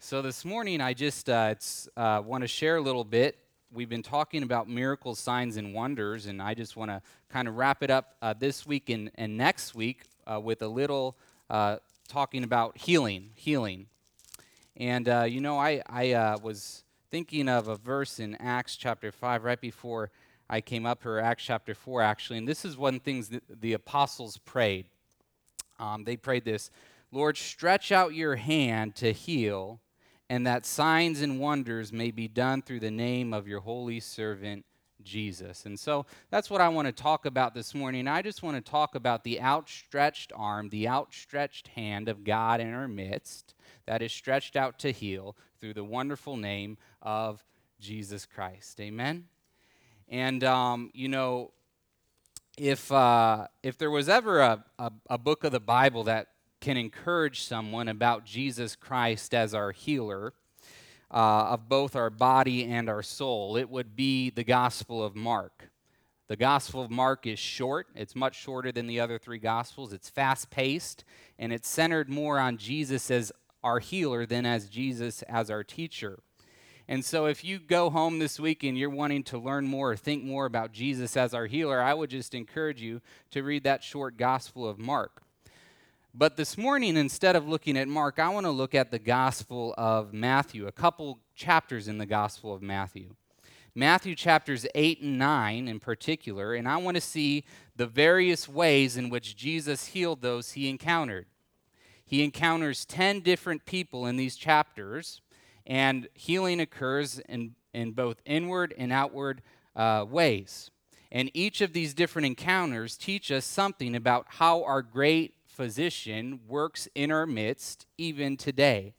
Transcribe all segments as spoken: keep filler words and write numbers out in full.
So this morning, I just uh, it's, uh, want to share a little bit. We've been talking about miracles, signs, and wonders, and I just want to kind of wrap it up uh, this week and, and next week uh, with a little uh, talking about healing, healing. And uh, you know, I I uh, was thinking of a verse in Acts chapter five right before I came up here, Acts chapter four actually, and this is one of the things that the apostles prayed. Um, they prayed this: Lord, stretch out your hand to heal, and that signs and wonders may be done through the name of your holy servant Jesus. And so that's what I want to talk about this morning. I just want to talk about the outstretched arm, the outstretched hand of God in our midst that is stretched out to heal through the wonderful name of Jesus Christ. Amen. And, um, you know, if uh, if there was ever a, a, a book of the Bible that can encourage someone about Jesus Christ as our healer uh, of both our body and our soul, it would be the Gospel of Mark. The Gospel of Mark is short. It's much shorter than the other three Gospels. It's fast-paced, and it's centered more on Jesus as our healer than as Jesus as our teacher. And so if you go home this week and you're wanting to learn more or think more about Jesus as our healer, I would just encourage you to read that short Gospel of Mark. But this morning, instead of looking at Mark, I want to look at the Gospel of Matthew, a couple chapters in the Gospel of Matthew. Matthew chapters eight and nine in particular, and I want to see the various ways in which Jesus healed those he encountered. He encounters ten different people in these chapters, and healing occurs in, in both inward and outward uh, ways. And each of these different encounters teach us something about how our great physician works in our midst even today.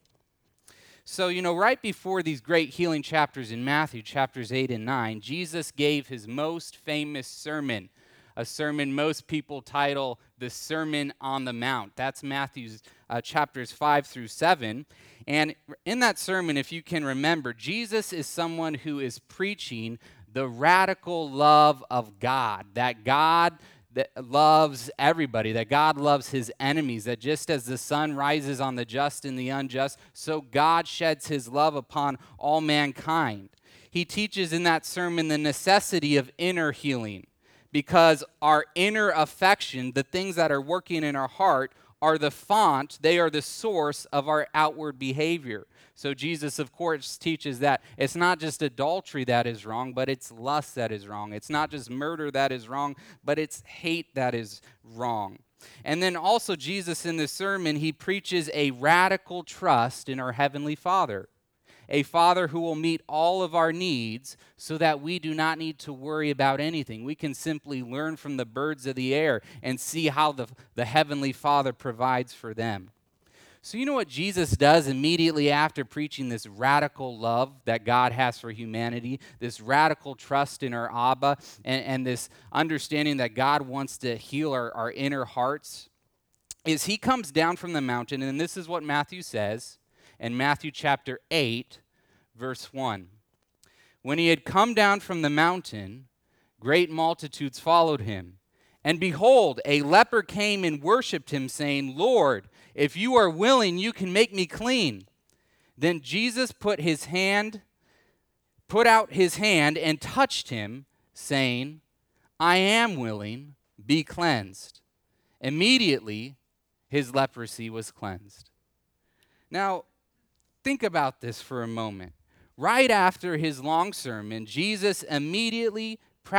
So, you know, right before these great healing chapters in Matthew, chapters eight and nine, Jesus gave his most famous sermon, a sermon most people title the Sermon on the Mount. That's Matthew's uh, chapters five through seven. And in that sermon, if you can remember, Jesus is someone who is preaching the radical love of God, that God that loves everybody, that God loves his enemies, that just as the sun rises on the just and the unjust, so God sheds his love upon all mankind. He teaches in that sermon the necessity of inner healing, because our inner affection, the things that are working in our heart, are the font, they are the source of our outward behavior. So Jesus, of course, teaches that it's not just adultery that is wrong, but it's lust that is wrong. It's not just murder that is wrong, but it's hate that is wrong. And then also Jesus in this sermon, he preaches a radical trust in our Heavenly Father. A Father who will meet all of our needs so that we do not need to worry about anything. We can simply learn from the birds of the air and see how the, the Heavenly Father provides for them. So you know what Jesus does immediately after preaching this radical love that God has for humanity, this radical trust in our Abba, and, and this understanding that God wants to heal our, our inner hearts, is he comes down from the mountain, and this is what Matthew says in Matthew chapter eight, verse one. When he had come down from the mountain, great multitudes followed him. And behold, a leper came and worshipped him, saying, Lord, if you are willing, you can make me clean. Then Jesus put his hand, put out his hand and touched him, saying, I am willing, be cleansed. Immediately, his leprosy was cleansed. Now, think about this for a moment. Right after his long sermon, Jesus immediately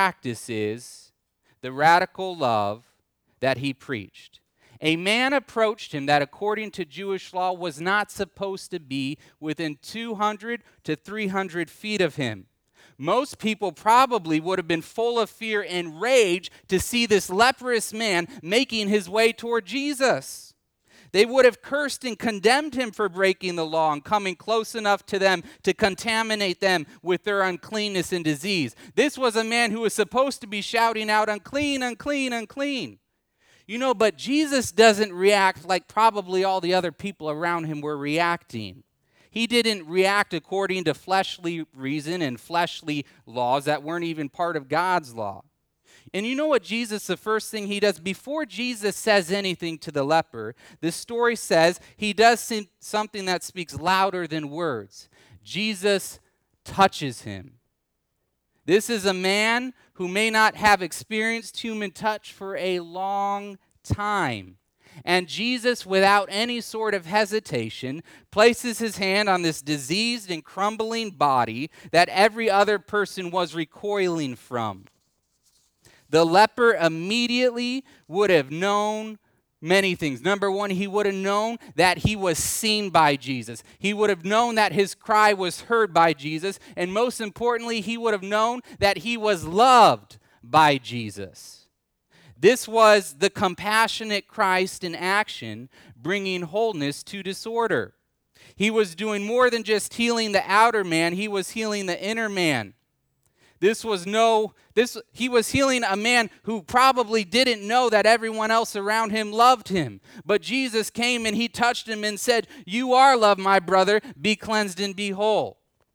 practices the radical love that he preached. A man approached him that according to Jewish law was not supposed to be within two hundred to three hundred feet of him. Most people probably would have been full of fear and rage to see this leprous man making his way toward Jesus. They would have cursed and condemned him for breaking the law and coming close enough to them to contaminate them with their uncleanness and disease. This was a man who was supposed to be shouting out, unclean, unclean, unclean. You know, but Jesus doesn't react like probably all the other people around him were reacting. He didn't react according to fleshly reason and fleshly laws that weren't even part of God's law. And you know what Jesus, the first thing he does, before Jesus says anything to the leper, the story says he does something that speaks louder than words. Jesus touches him. This is a man who may not have experienced human touch for a long time. And Jesus, without any sort of hesitation, places his hand on this diseased and crumbling body that every other person was recoiling from. The leper immediately would have known many things. Number one, he would have known that he was seen by Jesus. He would have known that his cry was heard by Jesus. And most importantly, he would have known that he was loved by Jesus. This was the compassionate Christ in action, bringing wholeness to disorder. He was doing more than just healing the outer man. He was healing the inner man. This was no, this he was healing a man who probably didn't know that everyone else around him loved him. But Jesus came and he touched him and said, "You are loved, my brother. Be cleansed and be whole."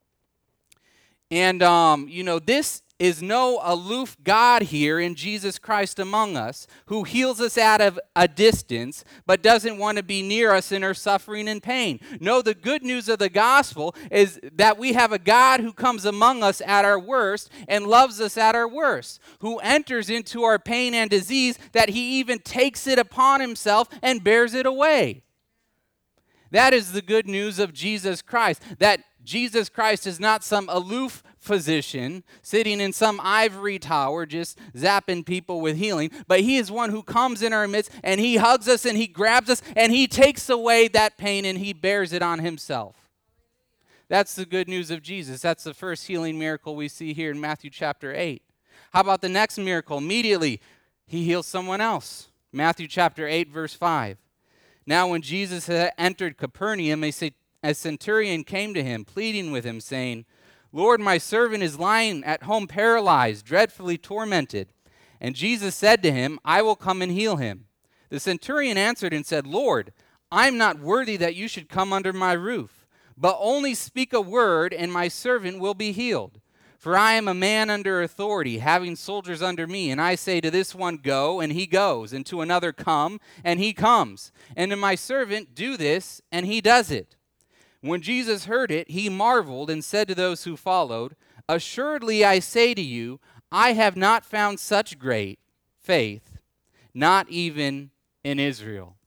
And, um, you know, this is no aloof God here in Jesus Christ among us who heals us out of a distance but doesn't want to be near us in our suffering and pain. No, the good news of the gospel is that we have a God who comes among us at our worst and loves us at our worst, who enters into our pain and disease, that he even takes it upon himself and bears it away. That is the good news of Jesus Christ, that Jesus Christ is not some aloof physician sitting in some ivory tower just zapping people with healing, but he is one who comes in our midst and he hugs us and he grabs us and he takes away that pain and he bears it on himself. That's the good news of Jesus. That's the first healing miracle we see here in Matthew chapter eight. How about the next miracle? Immediately, he heals someone else. Matthew chapter eight, verse five. Now when Jesus had entered Capernaum, a centurion came to him, pleading with him, saying, "Lord, my servant is lying at home paralyzed, dreadfully tormented." And Jesus said to him, "I will come and heal him." The centurion answered and said, "Lord, I am not worthy that you should come under my roof, but only speak a word, and my servant will be healed. For I am a man under authority, having soldiers under me, and I say to this one, 'Go,' and he goes, and to another, 'Come,' and he comes, and to my servant, 'Do this,' and he does it." When Jesus heard it, he marveled and said to those who followed, "Assuredly I say to you, I have not found such great faith, not even in Israel."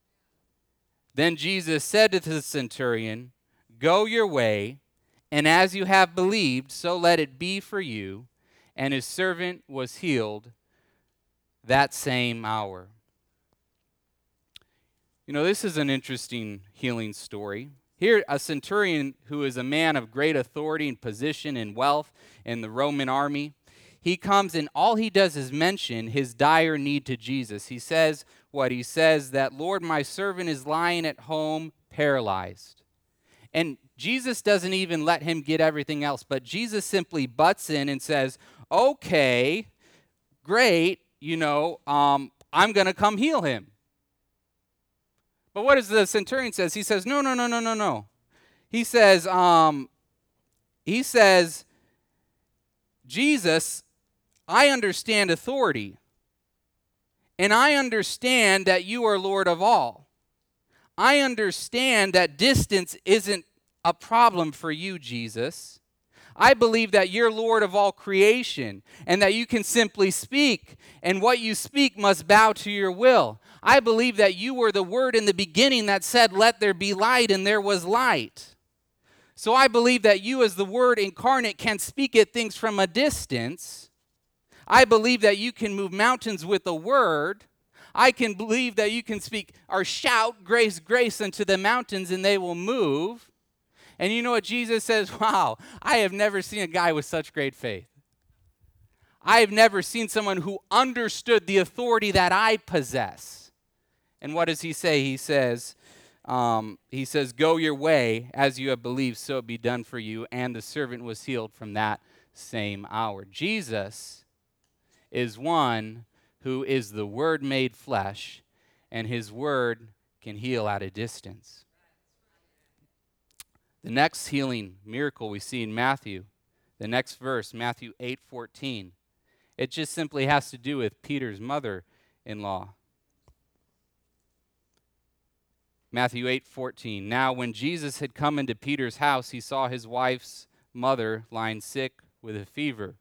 Then Jesus said to the centurion, "Go your way, and as you have believed, so let it be for you." And his servant was healed that same hour. You know, this is an interesting healing story. Here, a centurion who is a man of great authority and position and wealth in the Roman army, he comes and all he does is mention his dire need to Jesus. He says what? He says that, "Lord, my servant is lying at home paralyzed." And Jesus doesn't even let him get everything else, but Jesus simply butts in and says, "Okay, great, you know, um, I'm going to come heal him." But what does the centurion says? He says, no, no, no, no, no, no. He says, um, he says, "Jesus, I understand authority, and I understand that you are Lord of all. I understand that distance isn't a problem for you, Jesus. I believe that you're Lord of all creation and that you can simply speak, and what you speak must bow to your will. I believe that you were the word in the beginning that said, 'Let there be light,' and there was light. So I believe that you as the word incarnate can speak at things from a distance. I believe that you can move mountains with a word. I can believe that you can speak or shout grace, grace unto the mountains and they will move." And you know what Jesus says? Wow, I have never seen a guy with such great faith. I have never seen someone who understood the authority that I possess. And what does he say? He says, um, he says, "Go your way, as you have believed, so it be done for you." And the servant was healed from that same hour. Jesus is one who is the Word made flesh, and his word can heal at a distance. The next healing miracle we see in Matthew, the next verse, Matthew eight fourteen. It just simply has to do with Peter's mother-in-law. Matthew eight fourteen. Now when Jesus had come into Peter's house, he saw his wife's mother lying sick with a fever.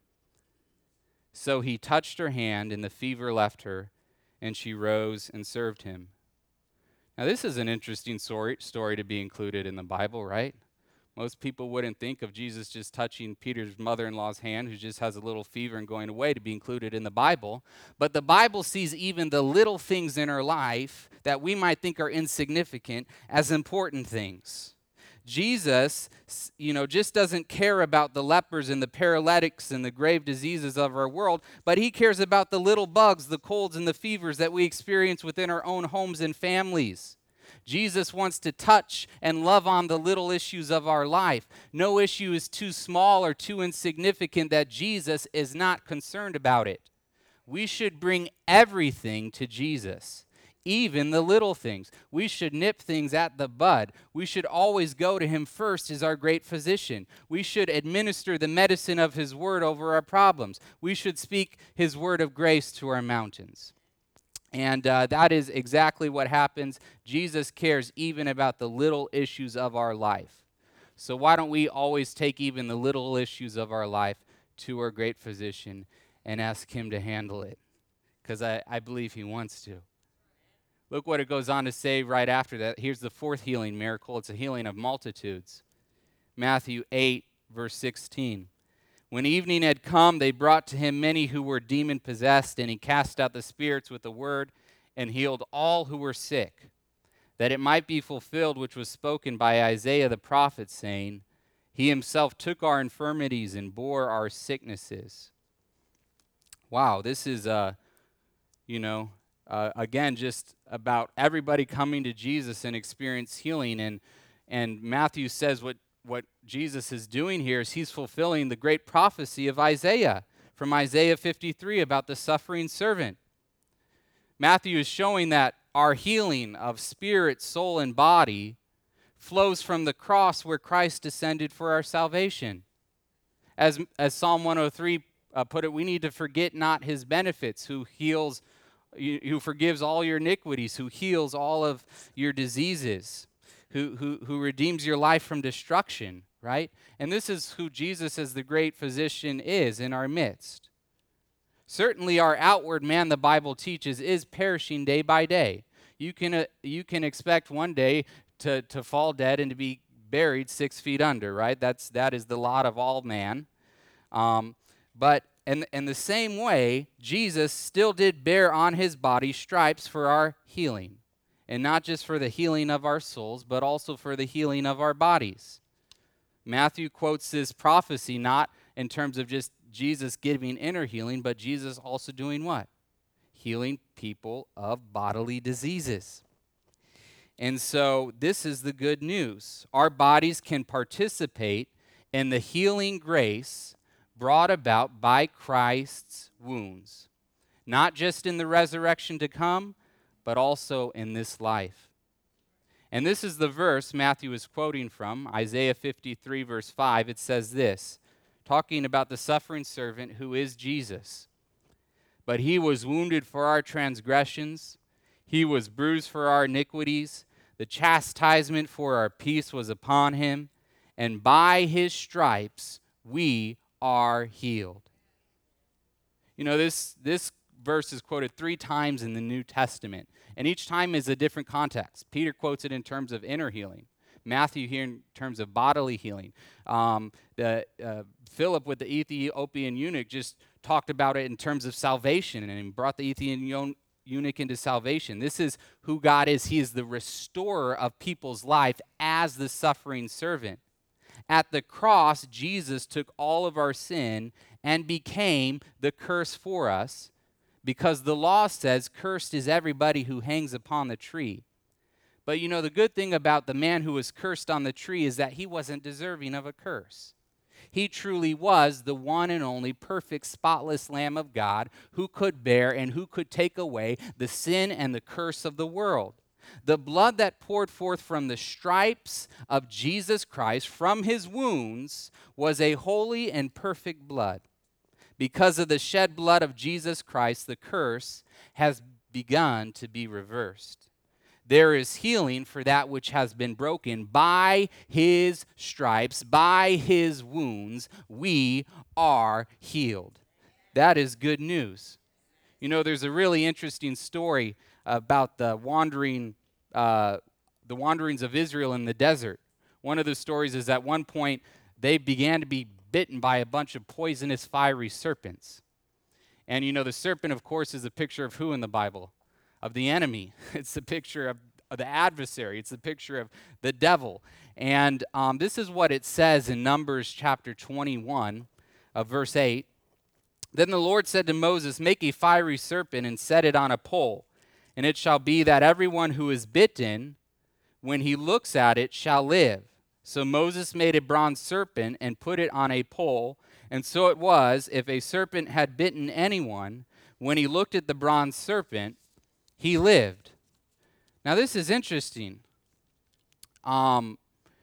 So he touched her hand, and the fever left her, and she rose and served him. Now this is an interesting story, story to be included in the Bible, right? Most people wouldn't think of Jesus just touching Peter's mother-in-law's hand, who just has a little fever and going away, to be included in the Bible. But the Bible sees even the little things in our life that we might think are insignificant as important things. Jesus, you know, just doesn't care about the lepers and the paralytics and the grave diseases of our world, but he cares about the little bugs, the colds and the fevers that we experience within our own homes and families. Jesus wants to touch and love on the little issues of our life. No issue is too small or too insignificant that Jesus is not concerned about it. We should bring everything to Jesus, even the little things. We should nip things at the bud. We should always go to him first as our great physician. We should administer the medicine of his word over our problems. We should speak his word of grace to our mountains. And uh, that is exactly what happens. Jesus cares even about the little issues of our life. So why don't we always take even the little issues of our life to our great physician and ask him to handle it? Because I, I believe he wants to. Look what it goes on to say right after that. Here's the fourth healing miracle. It's a healing of multitudes. Matthew eight, verse sixteen. When evening had come, they brought to him many who were demon-possessed, and he cast out the spirits with a word and healed all who were sick, that it might be fulfilled which was spoken by Isaiah the prophet, saying, he himself took our infirmities and bore our sicknesses. Wow, this is, uh, you know, uh, again, just about everybody coming to Jesus and experience healing. And, and Matthew says what What Jesus is doing here is he's fulfilling the great prophecy of Isaiah from Isaiah fifty-three about the suffering servant. Matthew is showing that our healing of spirit, soul, and body flows from the cross where Christ descended for our salvation. As, as Psalm one oh three uh, put it, we need to forget not his benefits, who heals, who forgives all your iniquities, who heals all of your diseases. Who, who, who redeems your life from destruction, right? And this is who Jesus as the great physician is in our midst. Certainly our outward man, the Bible teaches, is perishing day by day. You can, uh, you can expect one day to, to fall dead and to be buried six feet under, right? That's, that is the lot of all man. Um, but in, in the same way, Jesus still did bear on his body stripes for our healing. And not just for the healing of our souls, but also for the healing of our bodies. Matthew quotes this prophecy not in terms of just Jesus giving inner healing, but Jesus also doing what? Healing people of bodily diseases. And so this is the good news. Our bodies can participate in the healing grace brought about by Christ's wounds. Not just in the resurrection to come, but also in this life. And this is the verse Matthew is quoting from, Isaiah fifty-three, verse five. It says this, talking about the suffering servant who is Jesus. But he was wounded for our transgressions, he was bruised for our iniquities, the chastisement for our peace was upon him, and by his stripes we are healed. You know, this, this verse is quoted three times in the New Testament, and each time is a different context. Peter quotes it in terms of inner healing. Matthew here in terms of bodily healing. Um, the, uh, Philip with the Ethiopian eunuch just talked about it in terms of salvation and brought the Ethiopian eunuch into salvation. This is who God is. He is the restorer of people's life as the suffering servant. At the cross, Jesus took all of our sin and became the curse for us, because the law says, cursed is everybody who hangs upon the tree. But you know, the good thing about the man who was cursed on the tree is that he wasn't deserving of a curse. He truly was the one and only perfect, spotless Lamb of God who could bear and who could take away the sin and the curse of the world. The blood that poured forth from the stripes of Jesus Christ, from his wounds, was a holy and perfect blood. Because of the shed blood of Jesus Christ, the curse has begun to be reversed. There is healing for that which has been broken. By his stripes, by his wounds, we are healed. That is good news. You know, there's a really interesting story about the wandering, uh, the wanderings of Israel in the desert. One of the stories is at one point they began to be bitten by a bunch of poisonous, fiery serpents. And you know, the serpent, of course, is a picture of who in the Bible? Of the enemy. It's the picture of, of the adversary. It's the picture of the devil. And um, this is what it says in Numbers chapter twenty-one, uh, verse eight. Then the Lord said to Moses, make a fiery serpent and set it on a pole. And it shall be that everyone who is bitten, when he looks at it, shall live. So Moses made a bronze serpent and put it on a pole. And so it was, if a serpent had bitten anyone, when he looked at the bronze serpent, he lived. Now this is interesting. Um,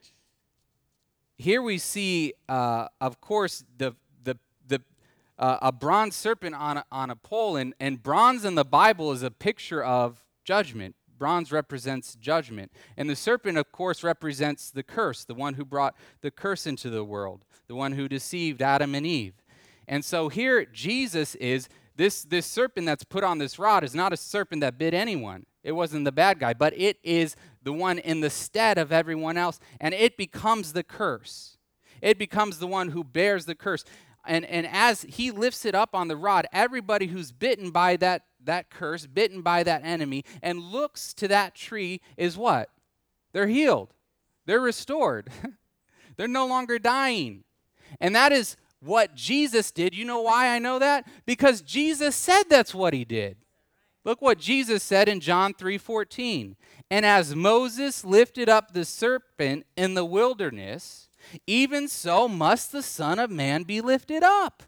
here we see, uh, of course, the the the uh, a bronze serpent on a, on a pole, and, and bronze in the Bible is a picture of judgment. Bronze represents judgment. And the serpent, of course, represents the curse, the one who brought the curse into the world, the one who deceived Adam and Eve. And so here Jesus is, this, this serpent that's put on this rod is not a serpent that bit anyone. It wasn't the bad guy, but it is the one in the stead of everyone else, and it becomes the curse. It becomes the one who bears the curse. And, and as he lifts it up on the rod, everybody who's bitten by that, that curse, bitten by that enemy, and looks to that tree is what? They're healed. They're restored. They're no longer dying. And that is what Jesus did. You know why I know that? Because Jesus said that's what he did. Look what Jesus said in John three fourteen. And as Moses lifted up the serpent in the wilderness, even so must the Son of Man be lifted up,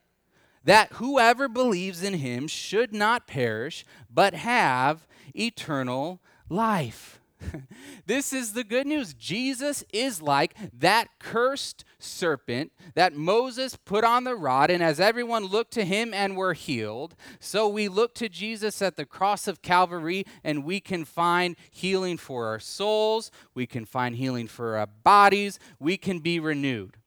that whoever believes in him should not perish, but have eternal life. This is the good news. Jesus is like that cursed serpent that Moses put on the rod, and as everyone looked to him and were healed, so we look to Jesus at the cross of Calvary, and we can find healing for our souls, we can find healing for our bodies, we can be renewed.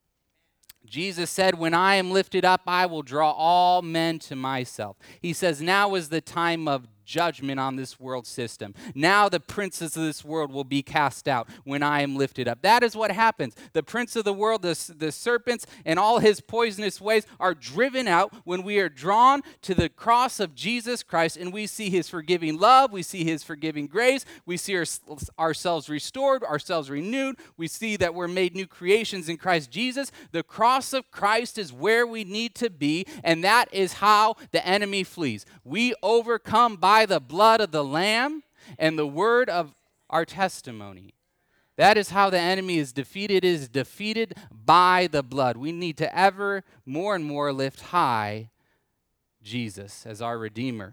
Jesus said, when I am lifted up, I will draw all men to myself. He says, now is the time of judgment on this world system. Now the princes of this world will be cast out when I am lifted up. That is what happens. The prince of the world, the, the serpents, and all his poisonous ways are driven out when we are drawn to the cross of Jesus Christ, and we see his forgiving love, we see his forgiving grace, we see our, ourselves restored, ourselves renewed, we see that we're made new creations in Christ Jesus. The cross of Christ is where we need to be, and that is how the enemy flees. We overcome by the blood of the Lamb and the word of our testimony. That is how the enemy is defeated. It is defeated by the blood. We need to ever more and more lift high Jesus as our Redeemer.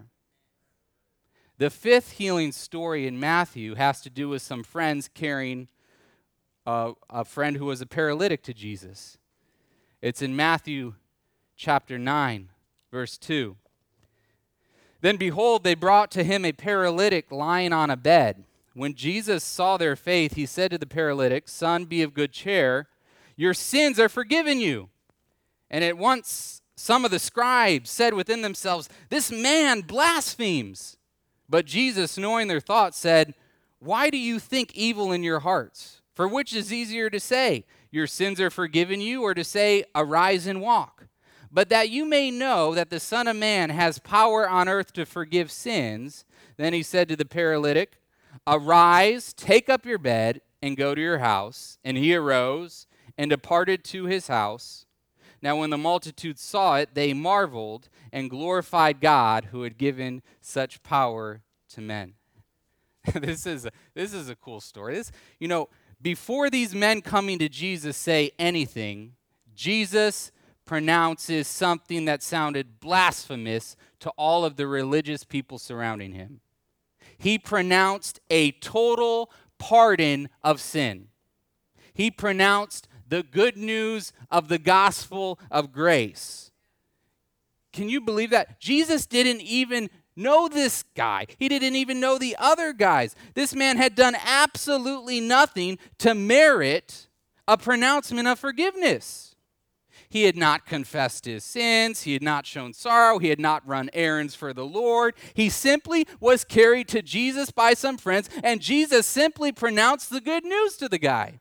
The fifth healing story in Matthew has to do with some friends carrying uh, a friend who was a paralytic to Jesus. It's in Matthew chapter nine, verse two. Then behold, they brought to him a paralytic lying on a bed. When Jesus saw their faith, he said to the paralytic, son, be of good cheer. Your sins are forgiven you. And at once some of the scribes said within themselves, this man blasphemes. But Jesus, knowing their thoughts, said, why do you think evil in your hearts? For which is easier to say, your sins are forgiven you, or to say, arise and walk? But that you may know that the Son of Man has power on earth to forgive sins. Then he said to the paralytic, arise, take up your bed, and go to your house. And he arose and departed to his house. Now when the multitude saw it, they marveled and glorified God who had given such power to men. This is a, this is a cool story. This, you know, before these men coming to Jesus say anything, Jesus pronounces something that sounded blasphemous to all of the religious people surrounding him. He pronounced a total pardon of sin. He pronounced the good news of the gospel of grace. Can you believe that? Jesus didn't even know this guy. He didn't even know the other guys. This man had done absolutely nothing to merit a pronouncement of forgiveness. He had not confessed his sins. He had not shown sorrow. He had not run errands for the Lord. He simply was carried to Jesus by some friends, and Jesus simply pronounced the good news to the guy.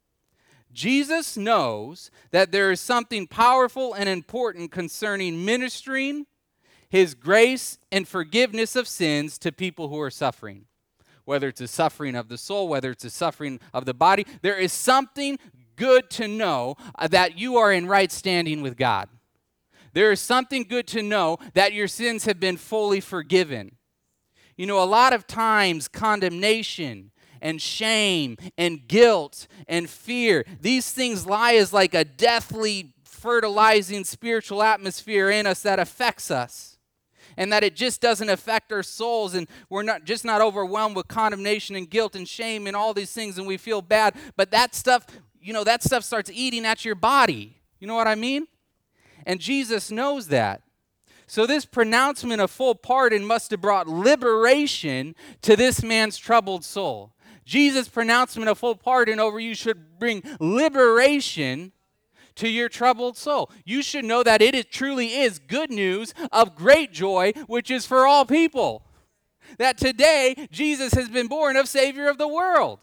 Jesus knows that there is something powerful and important concerning ministering his grace and forgiveness of sins to people who are suffering. Whether it's a suffering of the soul, whether it's a suffering of the body, there is something good to know uh, that you are in right standing with God. There is something good to know that your sins have been fully forgiven. You know, a lot of times condemnation and shame and guilt and fear, these things lie as like a deathly fertilizing spiritual atmosphere in us that affects us. And that it just doesn't affect our souls, and we're not just not overwhelmed with condemnation and guilt and shame and all these things, and we feel bad. But that stuff, you know, that stuff starts eating at your body. You know what I mean? And Jesus knows that. So this pronouncement of full pardon must have brought liberation to this man's troubled soul. Jesus' pronouncement of full pardon over you should bring liberation to your troubled soul. You should know that it is, truly is good news of great joy, which is for all people. That today, Jesus has been born of Savior of the world.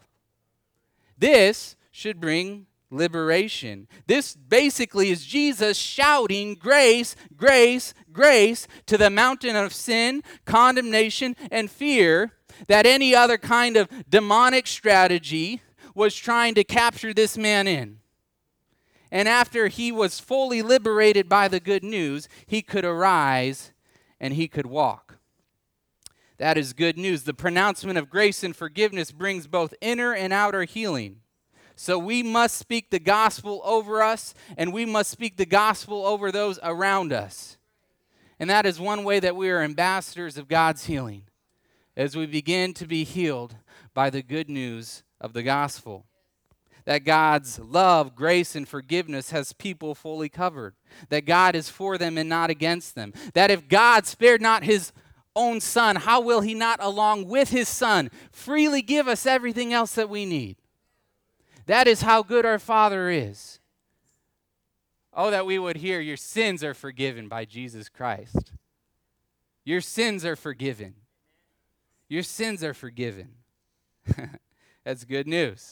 This should bring liberation. This basically is Jesus shouting grace, grace, grace to the mountain of sin, condemnation, and fear that any other kind of demonic strategy was trying to capture this man in. And after he was fully liberated by the good news, he could arise and he could walk. That is good news. The pronouncement of grace and forgiveness brings both inner and outer healing. So we must speak the gospel over us, and we must speak the gospel over those around us. And that is one way that we are ambassadors of God's healing, as we begin to be healed by the good news of the gospel. That God's love, grace, and forgiveness has people fully covered. That God is for them and not against them. That if God spared not his own son, how will he not, along with his son, freely give us everything else that we need? That is how good our Father is. Oh, that we would hear, your sins are forgiven by Jesus Christ. Your sins are forgiven. Your sins are forgiven. That's good news.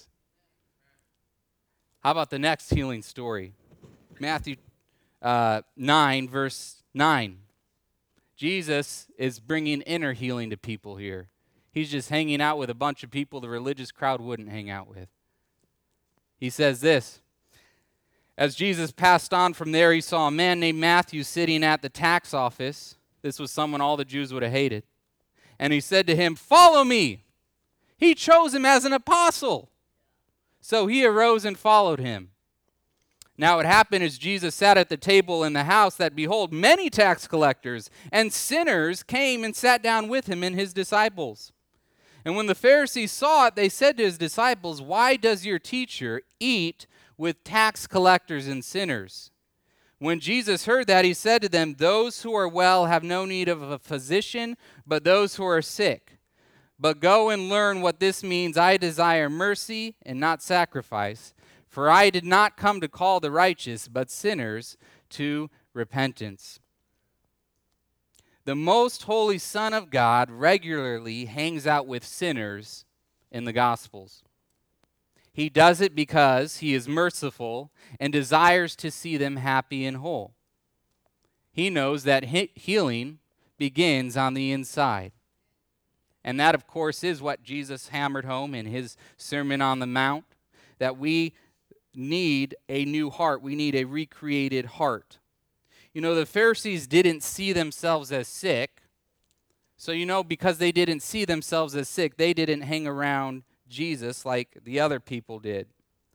How about the next healing story? Matthew uh, nine, verse nine. Jesus is bringing inner healing to people here. He's just hanging out with a bunch of people the religious crowd wouldn't hang out with. He says this: as Jesus passed on from there, he saw a man named Matthew sitting at the tax office. This was someone all the Jews would have hated. And he said to him, "Follow me." He chose him as an apostle. So he arose and followed him. Now it happened as Jesus sat at the table in the house that, behold, many tax collectors and sinners came and sat down with him and his disciples. And when the Pharisees saw it, they said to his disciples, "Why does your teacher eat with tax collectors and sinners?" When Jesus heard that, he said to them, "Those who are well have no need of a physician, but those who are sick. But go and learn what this means. I desire mercy and not sacrifice. For I did not come to call the righteous, but sinners to repentance." The most holy Son of God regularly hangs out with sinners in the Gospels. He does it because he is merciful and desires to see them happy and whole. He knows that he- healing begins on the inside. And that, of course, is what Jesus hammered home in his Sermon on the Mount, that we need a new heart. We need a recreated heart. You know, the Pharisees didn't see themselves as sick. So, you know, because they didn't see themselves as sick, they didn't hang around Jesus like the other people did.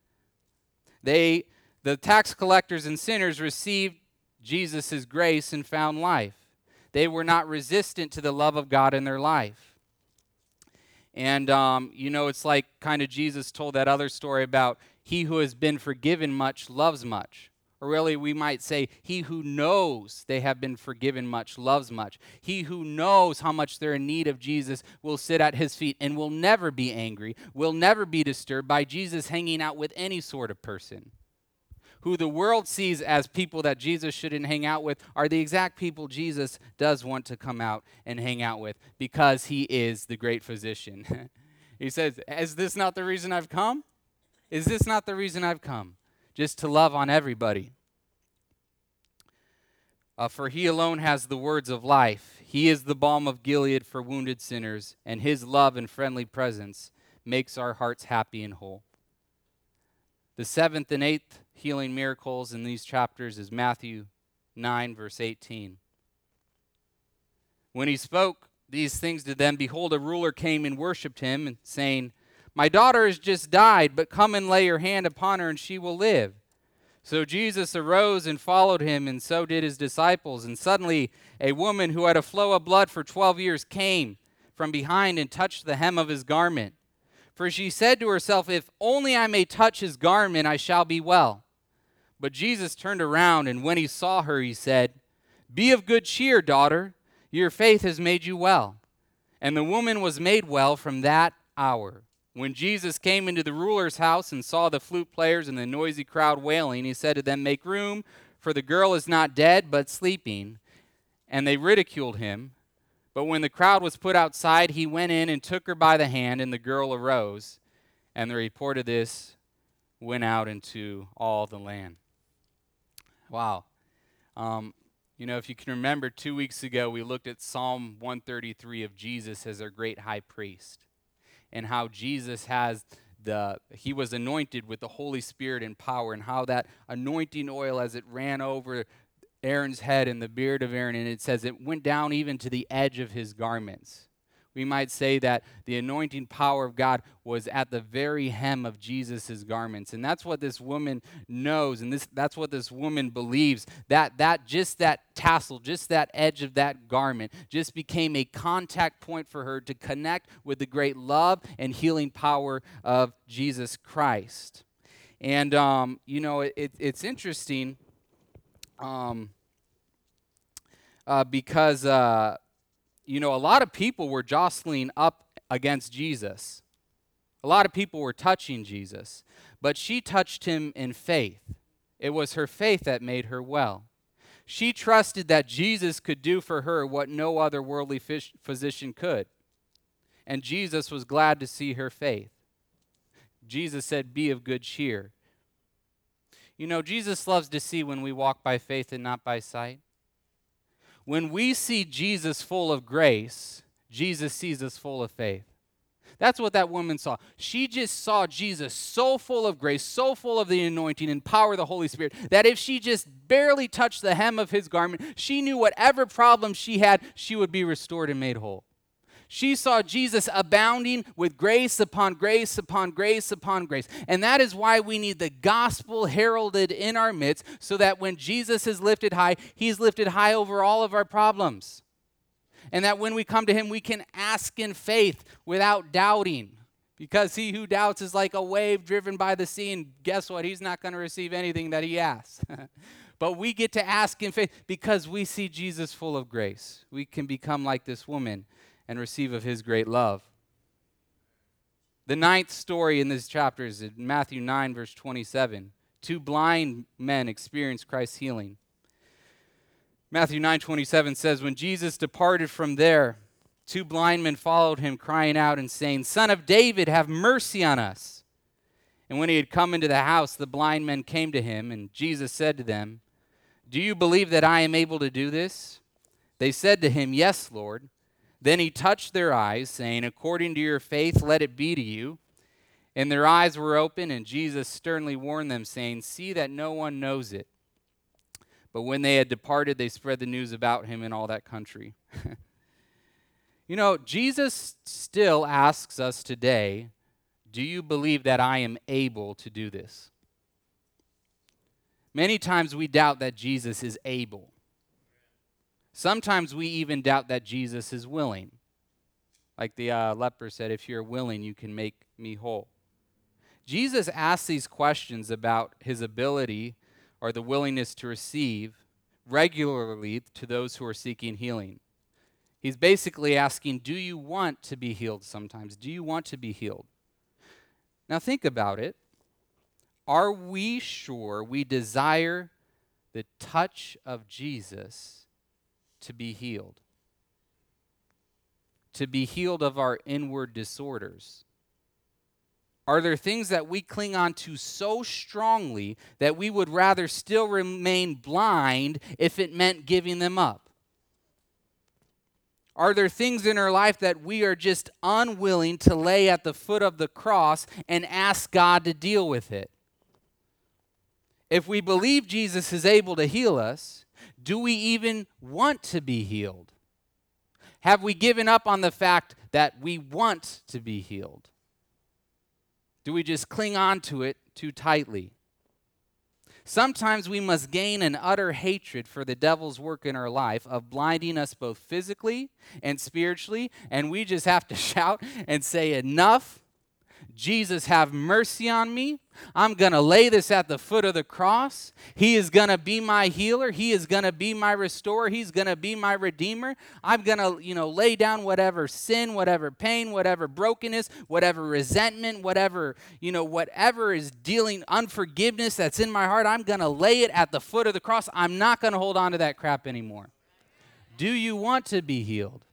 They, the tax collectors and sinners, received Jesus' grace and found life. They were not resistant to the love of God in their life. And, um, you know, it's like kind of Jesus told that other story about he who has been forgiven much loves much. Or really, we might say, he who knows they have been forgiven much loves much. He who knows how much they're in need of Jesus will sit at his feet and will never be angry, will never be disturbed by Jesus hanging out with any sort of person. Who the world sees as people that Jesus shouldn't hang out with are the exact people Jesus does want to come out and hang out with because he is the great physician. He says, is this not the reason I've come? Is this not the reason I've come? Just to love on everybody. Uh, for he alone has the words of life. He is the balm of Gilead for wounded sinners, and his love and friendly presence makes our hearts happy and whole. The seventh and eighth healing miracles in these chapters is Matthew nine, verse eighteen. When he spoke these things to them, behold, a ruler came and worshipped him, saying, my daughter has just died, but come and lay your hand upon her, and she will live. So Jesus arose and followed him, and so did his disciples. And suddenly a woman who had a flow of blood for twelve years came from behind and touched the hem of his garment. For she said to herself, if only I may touch his garment, I shall be well. But Jesus turned around, and when he saw her, he said, be of good cheer, daughter. Your faith has made you well. And the woman was made well from that hour. When Jesus came into the ruler's house and saw the flute players and the noisy crowd wailing, he said to them, make room, for the girl is not dead, but sleeping. And they ridiculed him. But when the crowd was put outside, he went in and took her by the hand, and the girl arose. And the report of this went out into all the land. Wow. Um, you know, if you can remember, two weeks ago, we looked at Psalm one thirty-three of Jesus as our great high priest, and how Jesus has the, he was anointed with the Holy Spirit and power, and how that anointing oil, as it ran over Aaron's head and the beard of Aaron, and it says it went down even to the edge of his garments. We might say that the anointing power of God was at the very hem of Jesus' garments. And that's what this woman knows, and this that's what this woman believes. That that just that tassel, just that edge of that garment, just became a contact point for her to connect with the great love and healing power of Jesus Christ. And, um, you know, it, it, it's interesting um, uh, because... Uh, You know, a lot of people were jostling up against Jesus. A lot of people were touching Jesus. But she touched him in faith. It was her faith that made her well. She trusted that Jesus could do for her what no other worldly physician could. And Jesus was glad to see her faith. Jesus said, be of good cheer. You know, Jesus loves to see when we walk by faith and not by sight. When we see Jesus full of grace, Jesus sees us full of faith. That's what that woman saw. She just saw Jesus so full of grace, so full of the anointing and power of the Holy Spirit, that if she just barely touched the hem of his garment, she knew whatever problem she had, she would be restored and made whole. She saw Jesus abounding with grace upon grace upon grace upon grace. And that is why we need the gospel heralded in our midst, so that when Jesus is lifted high, he's lifted high over all of our problems. And that when we come to him, we can ask in faith without doubting. Because he who doubts is like a wave driven by the sea, and guess what? He's not going to receive anything that he asks. But we get to ask in faith because we see Jesus full of grace. We can become like this woman and receive of his great love. The ninth story in this chapter is in Matthew nine, verse twenty-seven. Two blind men experience Christ's healing. Matthew nine twenty-seven says, when Jesus departed from there, two blind men followed him, crying out and saying, Son of David, have mercy on us. And when he had come into the house, the blind men came to him, and Jesus said to them, do you believe that I am able to do this? They said to him, yes, Lord. Then he touched their eyes, saying, according to your faith, let it be to you. And their eyes were open, and Jesus sternly warned them, saying, see that no one knows it. But when they had departed, they spread the news about him in all that country. You know, Jesus still asks us today, do you believe that I am able to do this? Many times we doubt that Jesus is able. Sometimes we even doubt that Jesus is willing. Like the uh, leper said, if you're willing, you can make me whole. Jesus asks these questions about his ability or the willingness to receive regularly to those who are seeking healing. He's basically asking, do you want to be healed sometimes? Do you want to be healed? Now think about it. Are we sure we desire the touch of Jesus to be healed? To be healed of our inward disorders? Are there things that we cling on to so strongly that we would rather still remain blind if it meant giving them up? Are there things in our life that we are just unwilling to lay at the foot of the cross and ask God to deal with it? If we believe Jesus is able to heal us, do we even want to be healed? Have we given up on the fact that we want to be healed? Do we just cling on to it too tightly? Sometimes we must gain an utter hatred for the devil's work in our life of blinding us both physically and spiritually, and we just have to shout and say, enough. Jesus, have mercy on me. I'm going to lay this at the foot of the cross. He is going to be my healer. He is going to be my restorer. He's going to be my redeemer. I'm going to, you know, lay down whatever sin, whatever pain, whatever brokenness, whatever resentment, whatever, you know, whatever is dealing unforgiveness that's in my heart. I'm going to lay it at the foot of the cross. I'm not going to hold on to that crap anymore. Do you want to be healed?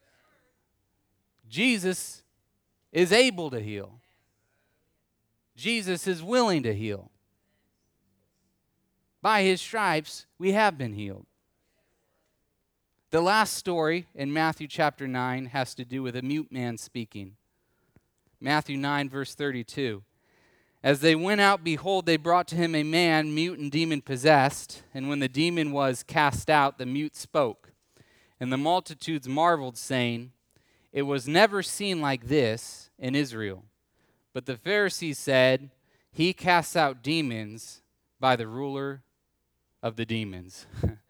Jesus is able to heal. Jesus is willing to heal. By his stripes, we have been healed. The last story in Matthew chapter nine has to do with a mute man speaking. Matthew nine, verse thirty-two. As they went out, behold, they brought to him a man mute and demon-possessed. And when the demon was cast out, the mute spoke. And the multitudes marveled, saying, it was never seen like this in Israel. But the Pharisees said, he casts out demons by the ruler of the demons.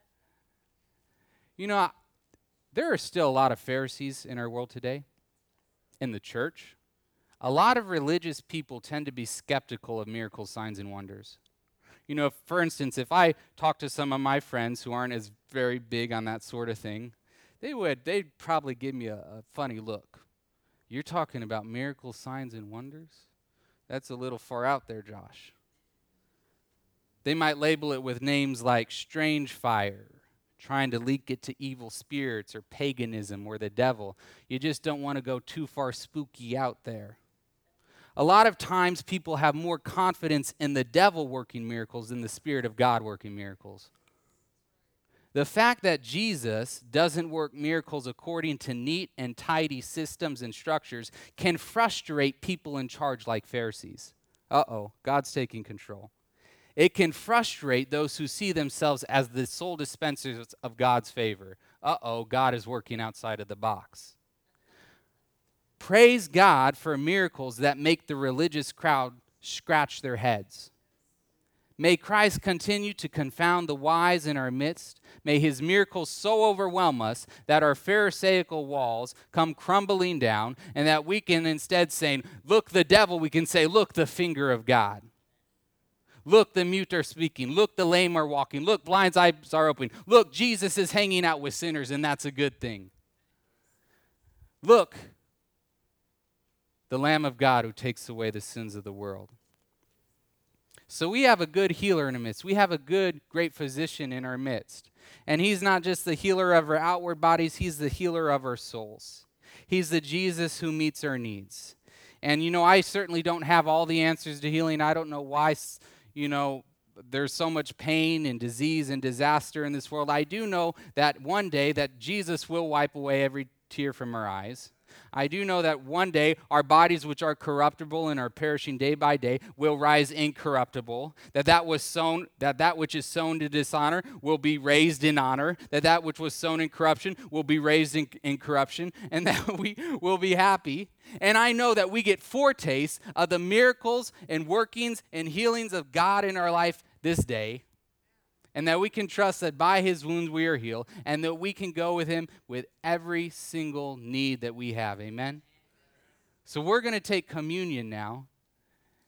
You know, there are still a lot of Pharisees in our world today, in the church. A lot of religious people tend to be skeptical of miracles, signs, and wonders. You know, for instance, if I talk to some of my friends who aren't as very big on that sort of thing, they would, they'd probably give me a, a funny look. You're talking about miracles, signs, and wonders? That's a little far out there, Josh. They might label it with names like strange fire, trying to link it to evil spirits or paganism or the devil. You just don't want to go too far spooky out there. A lot of times people have more confidence in the devil working miracles than the Spirit of God working miracles. The fact that Jesus doesn't work miracles according to neat and tidy systems and structures can frustrate people in charge like Pharisees. Uh-oh, God's taking control. It can frustrate those who see themselves as the sole dispensers of God's favor. Uh-oh, God is working outside of the box. Praise God for miracles that make the religious crowd scratch their heads. May Christ continue to confound the wise in our midst. May his miracles so overwhelm us that our pharisaical walls come crumbling down, and that we can instead say, look, the devil, we can say, look, the finger of God. Look, the mute are speaking. Look, the lame are walking. Look, blind eyes are opening. Look, Jesus is hanging out with sinners, and that's a good thing. Look, the Lamb of God who takes away the sins of the world. So we have a good healer in our midst. We have a good, great physician in our midst. And he's not just the healer of our outward bodies, he's the healer of our souls. He's the Jesus who meets our needs. And, you know, I certainly don't have all the answers to healing. I don't know why, you know, there's so much pain and disease and disaster in this world. I do know that one day that Jesus will wipe away every tear from our eyes. I do know that one day our bodies, which are corruptible and are perishing day by day, will rise incorruptible. That that was sown, that that which is sown to dishonor will be raised in honor. That that which was sown in corruption will be raised in, in corruption, and that we will be happy. And I know that we get foretastes of the miracles and workings and healings of God in our life this day. And that we can trust that by his wounds we are healed, and that we can go with him with every single need that we have. Amen? So we're going to take communion now.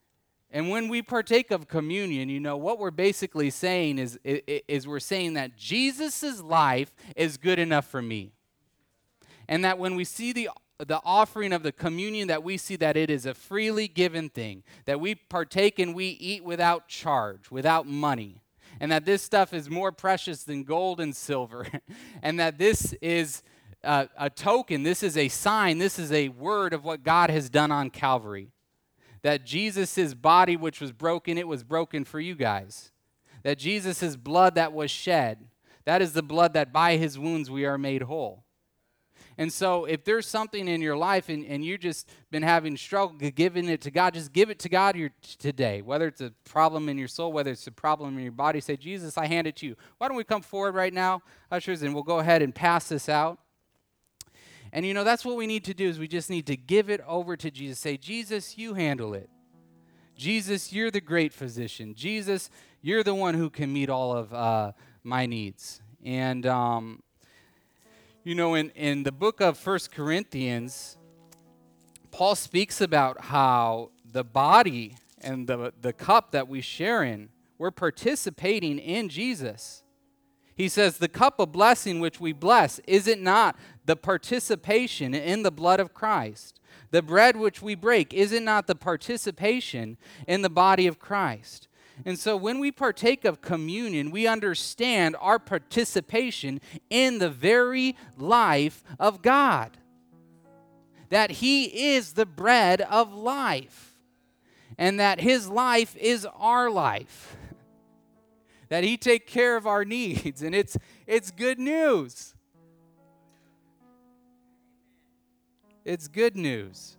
And when we partake of communion, you know, what we're basically saying is, is we're saying that Jesus' life is good enough for me. And that when we see the, the offering of the communion, that we see that it is a freely given thing, that we partake and we eat without charge, without money, and that this stuff is more precious than gold and silver, and that this is uh, a token, this is a sign, this is a word of what God has done on Calvary. That Jesus' body, which was broken, it was broken for you guys. That Jesus' blood that was shed, that is the blood that by his wounds we are made whole. And so if there's something in your life and, and you've just been having struggle giving it to God, just give it to God your, today. Whether it's a problem in your soul, whether it's a problem in your body, say, Jesus, I hand it to you. Why don't we come forward right now, ushers, and we'll go ahead and pass this out. And, you know, that's what we need to do is we just need to give it over to Jesus. Say, Jesus, you handle it. Jesus, you're the great physician. Jesus, you're the one who can meet all of uh, my needs. And, um, you know, in, in the book of First Corinthians, Paul speaks about how the body and the, the cup that we share in, we're participating in Jesus. He says, the cup of blessing which we bless, is it not the participation in the blood of Christ? The bread which we break, is it not the participation in the body of Christ? And so when we partake of communion, we understand our participation in the very life of God. That he is the bread of life. And that his life is our life. That he take care of our needs, and it's it's good news. It's good news.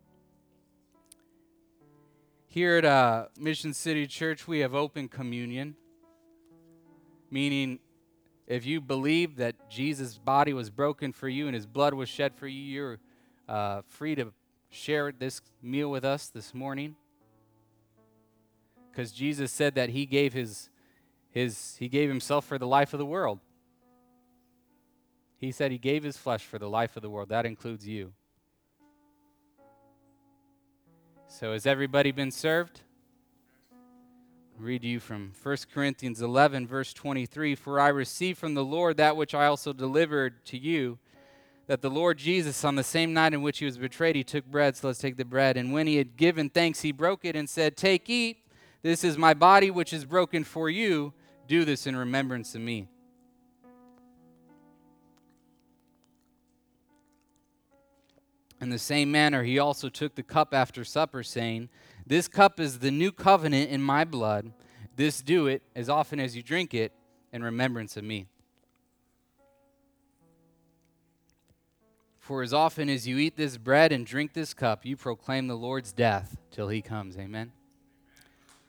Here at uh, Mission City Church, we have open communion, meaning if you believe that Jesus' body was broken for you and his blood was shed for you, you're uh, free to share this meal with us this morning. Because Jesus said that he gave his His, he gave himself for the life of the world. He said he gave his flesh for the life of the world. That includes you. So has everybody been served? I'll read you from First Corinthians eleven, verse twenty-three. For I received from the Lord that which I also delivered to you, that the Lord Jesus, on the same night in which he was betrayed, he took bread. So let's take the bread. And when he had given thanks, he broke it and said, take, eat. This is my body which is broken for you. Do this in remembrance of me. In the same manner, he also took the cup after supper, saying, this cup is the new covenant in my blood. This do it as often as you drink it in remembrance of me. For as often as you eat this bread and drink this cup, you proclaim the Lord's death till he comes. Amen.